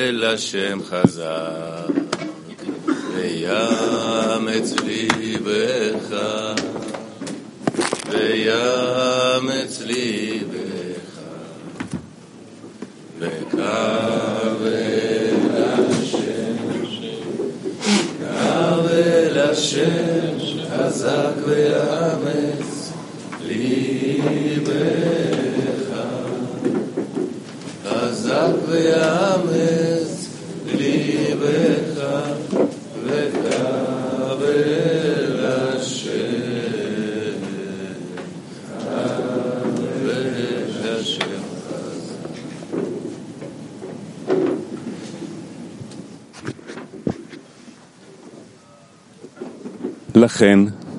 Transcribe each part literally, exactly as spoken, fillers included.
אל השם חזק ויאמץ ליבך ויאמץ ליבך וקרב אל השם קרב אל השם חזק ויאמץ ליבך חזק ויאמץ ליבך וקרב אל השם קרב אל השם לכן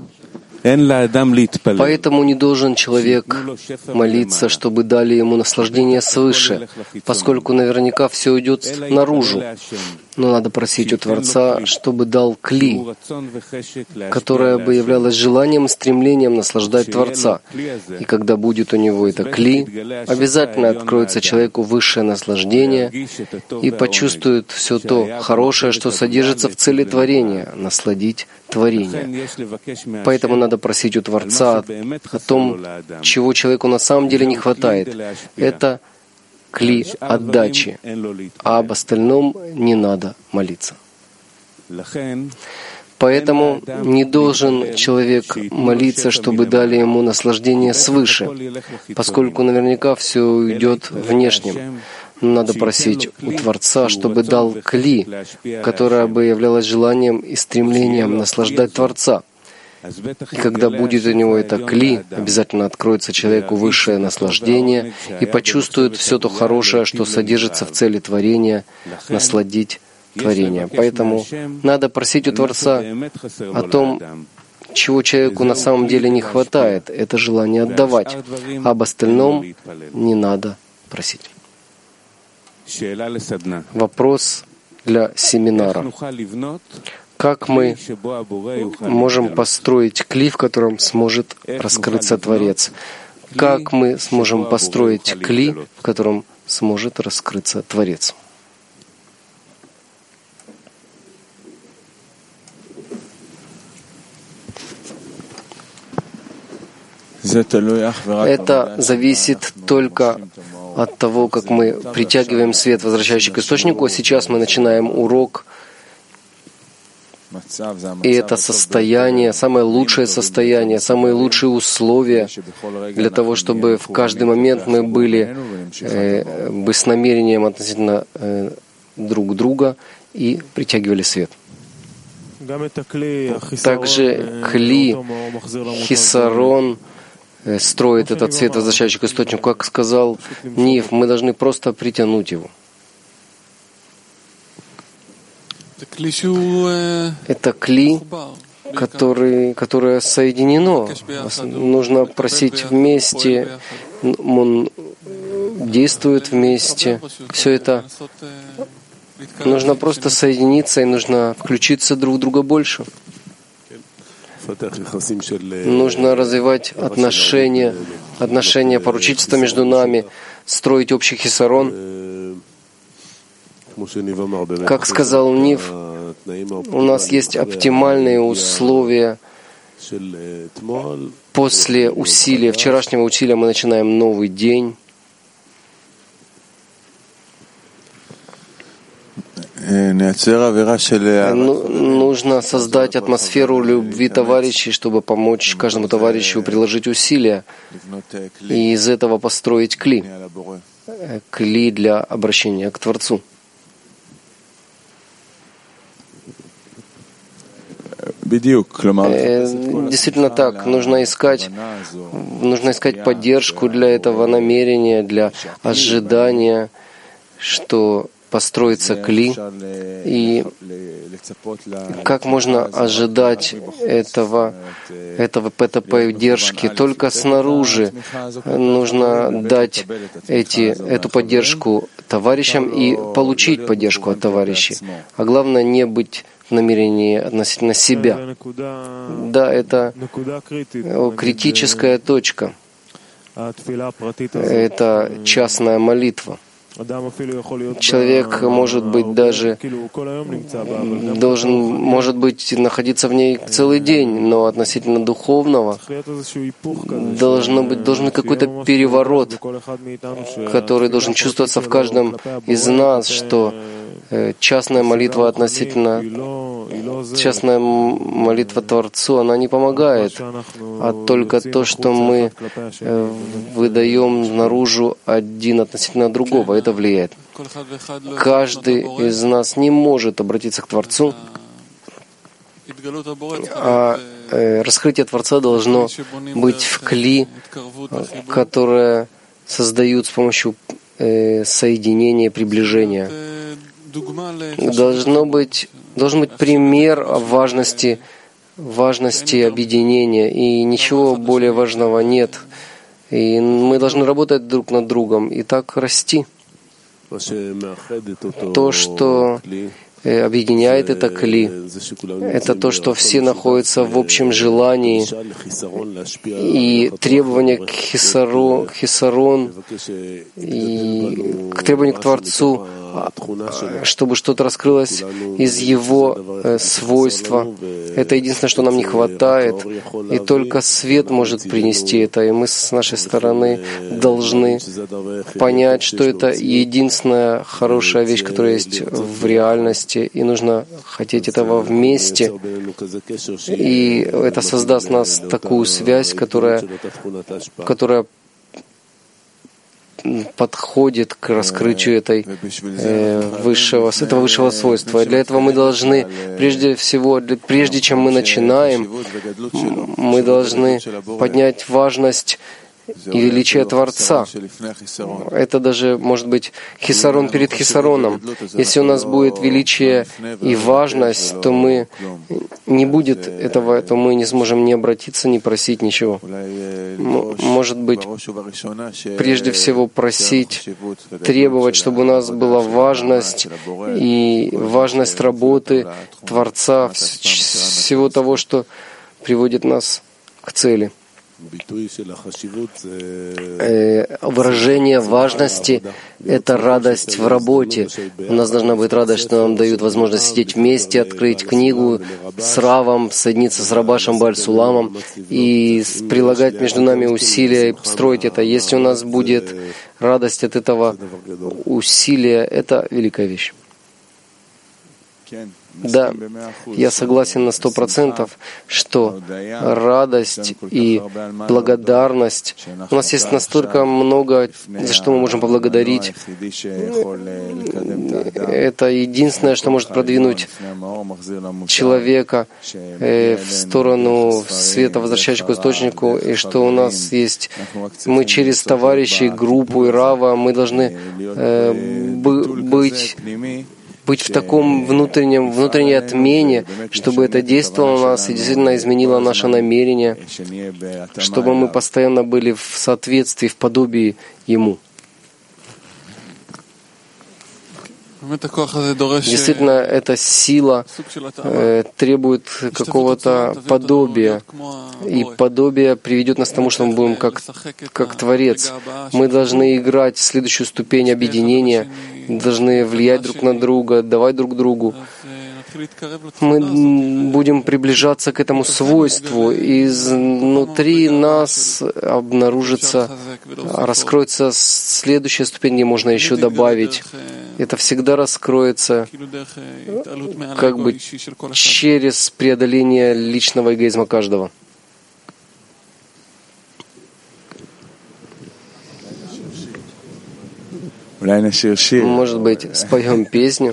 Поэтому не должен человек молиться, чтобы дали ему наслаждение свыше, поскольку наверняка все уйдет наружу. Но надо просить у Творца, чтобы дал кли, которое бы являлось желанием и стремлением наслаждать Творца. И когда будет у него это кли, обязательно откроется человеку высшее наслаждение и почувствует все то хорошее, что содержится в цели творения, насладить творение. Поэтому надо просить у Творца о том, чего человеку на самом деле не хватает. Это кли отдачи, а об остальном не надо молиться. Поэтому не должен человек молиться, чтобы дали ему наслаждение свыше, поскольку наверняка все уйдет внешним. Надо просить у Творца, чтобы дал кли, которое бы являлось желанием и стремлением наслаждать Творца. И когда будет у него это кли, обязательно откроется человеку высшее наслаждение и почувствует все то хорошее, что содержится в цели творения, насладить творение. Поэтому надо просить у Творца о том, чего человеку на самом деле не хватает, это желание отдавать, а об остальном не надо просить. Вопрос для семинара. Как мы можем построить кли, в котором сможет раскрыться Творец? Как мы сможем построить кли, в котором сможет раскрыться Творец? Это зависит только от того, как мы притягиваем свет, возвращающий к источнику. Сейчас мы начинаем урок. И это состояние, самое лучшее состояние, самые лучшие условия для того, чтобы в каждый момент мы были э, бы с намерением относительно э, друг друга и притягивали свет. Также кли, хисарон э, строит этот свет, возвращающий к источнику. Как сказал Нив, мы должны просто притянуть его. Это кли, который, которое соединено. Нужно просить вместе, он действует вместе. Все это нужно просто соединиться, и нужно включиться друг в друга больше. Нужно развивать отношения, отношения поручительства между нами, строить общий хисарон. Как сказал Нив, у нас есть оптимальные условия. После усилия, вчерашнего усилия мы начинаем новый день. Нужно создать атмосферу любви товарищей, чтобы помочь каждому товарищу приложить усилия и из этого построить кли. Кли для обращения к Творцу. Действительно так. Нужно искать, нужно искать поддержку для этого намерения, для ожидания, что построится кли. И как можно ожидать этого, этого, этой поддержки? Только снаружи нужно дать эти, эту поддержку товарищам и получить поддержку от товарищей. А главное, не быть в намерении относительно себя. Да, это критическая точка. Это частная молитва. Человек, может быть, даже должен, может быть, находиться в ней целый день, но относительно духовного должно быть, должен быть какой-то переворот, который должен чувствоваться в каждом из нас, что частная молитва относительно, частная молитва Творцу, она не помогает, а только то, что мы выдаем наружу один относительно другого, это влияет. Каждый из нас не может обратиться к Творцу, а раскрытие Творца должно быть в кли, которое создают с помощью соединения, приближения. Должно быть, должен быть пример важности, важности объединения, и ничего более важного нет. И мы должны работать друг над другом и так расти. То, что объединяет это кли, это то, что все находятся в общем желании, и требования к хисарон, хисарон и к требованию к Творцу, чтобы что-то раскрылось из Его э, свойства. Это единственное, что нам не хватает, и только свет может принести это, и мы с нашей стороны должны понять, что это единственная хорошая вещь, которая есть в реальности, и нужно хотеть этого вместе, и это создаст в нас такую связь, которая, которая подходит к раскрытию этой, э, высшего, этого высшего свойства. И для этого мы должны, прежде всего, прежде чем мы начинаем, мы должны поднять важность и величие Творца. Это даже может быть хисарон перед хисароном. Если у нас будет величие и важность, то мы не будет этого, то мы не сможем ни обратиться, ни просить ничего. Может быть, прежде всего просить, требовать, чтобы у нас была важность и важность работы Творца, всего того, что приводит нас к цели. Выражение важности — это радость в работе. У нас должна быть радость, что нам дают возможность сидеть вместе, открыть книгу с Равом, соединиться с Рабашем Бааль-Суламом и прилагать между нами усилия и строить это. Если у нас будет радость от этого усилия, это великая вещь. Да, я согласен на сто процентов, что радость и благодарность, у нас есть настолько много, за что мы можем поблагодарить. Это единственное, что может продвинуть человека в сторону света, возвращающего к источнику, и что у нас есть, мы через товарищей, группу и Рава, мы должны быть быть в таком внутреннем, внутренней отмене, чтобы это действовало на нас и действительно изменило наше намерение, чтобы мы постоянно были в соответствии, в подобии Ему. Действительно, эта сила э, требует какого-то подобия, и подобие приведет нас к тому, что мы будем как, как Творец. Мы должны играть в следующую ступень объединения, должны влиять друг на друга, давать друг другу. Мы будем приближаться к этому свойству, и изнутри нас обнаружится, раскроется следующая ступень, где можно еще добавить. Это всегда раскроется как бы через преодоление личного эгоизма каждого. Может быть, споем песню?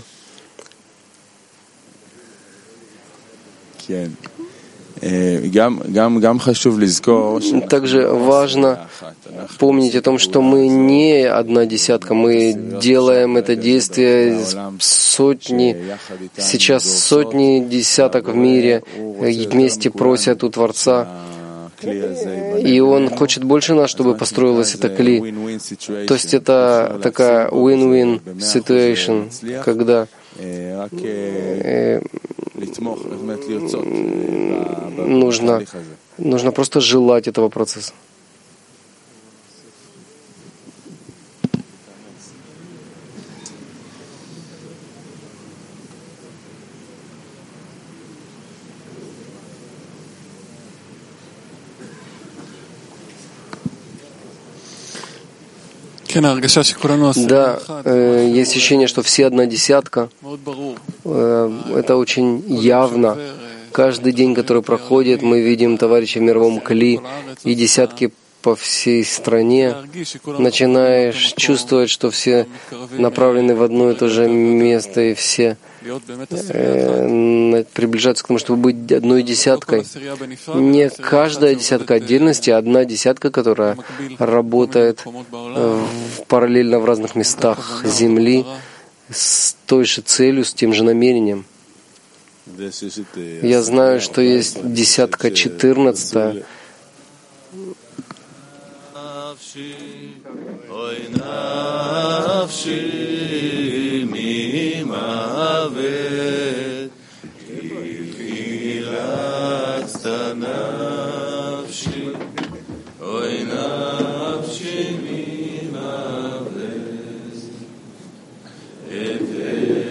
Также важно помнить о том, что мы не одна десятка, мы делаем это действие сотни, сейчас сотни десяток в мире вместе просят у Творца, и Он хочет больше нас, чтобы построилась эта кли. То есть это такая win-win situation, когда э, нужно, нужно просто желать этого процесса. Да, э, есть ощущение, что все одна десятка. Э, это очень явно. Каждый день, который проходит, мы видим товарищей в мировом кли и десятки по всей стране. Начинаешь чувствовать, что все направлены в одно и то же место, и все э, приближаются к тому, чтобы быть одной десяткой. Не каждая десятка отдельности, а одна десятка, которая работает э, параллельно в разных местах Земли с той же целью, с тем же намерением. Я знаю, что есть десятка четырнадцатая. If